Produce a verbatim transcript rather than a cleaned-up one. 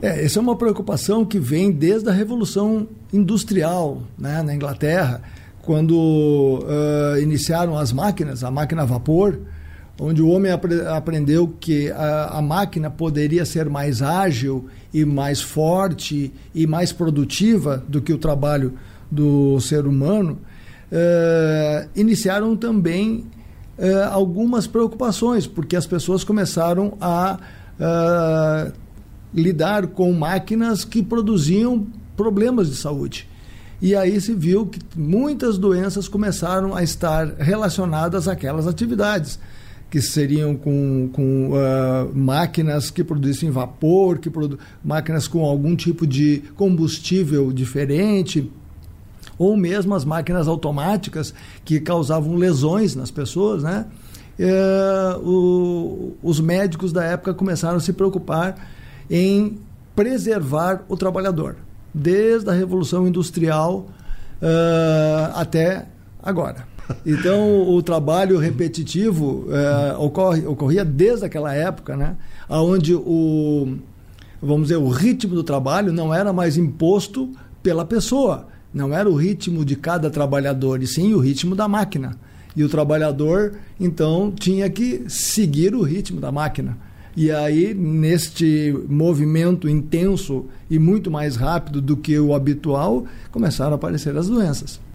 É, essa é uma preocupação que vem desde a Revolução Industrial, né, na Inglaterra, quando uh, iniciaram as máquinas, a máquina a vapor, onde o homem apre- aprendeu que a, a máquina poderia ser mais ágil e mais forte e mais produtiva do que o trabalho do ser humano, uh, iniciaram também uh, algumas preocupações, porque as pessoas começaram a uh, lidar com máquinas que produziam problemas de saúde. E aí se viu que muitas doenças começaram a estar relacionadas àquelas atividades, que seriam com, com uh, máquinas que produzissem vapor, que produ- máquinas com algum tipo de combustível diferente, ou mesmo as máquinas automáticas que causavam lesões nas pessoas, né? Uh, o, os médicos da época começaram a se preocupar em preservar o trabalhador, desde a Revolução Industrial uh, até agora. Então, o trabalho repetitivo uh, ocorre, ocorria desde aquela época, né, onde o, vamos dizer, o ritmo do trabalho não era mais imposto pela pessoa, não era o ritmo de cada trabalhador, e sim o ritmo da máquina. E o trabalhador, então, tinha que seguir o ritmo da máquina. E aí, neste movimento intenso e muito mais rápido do que o habitual, começaram a aparecer as doenças.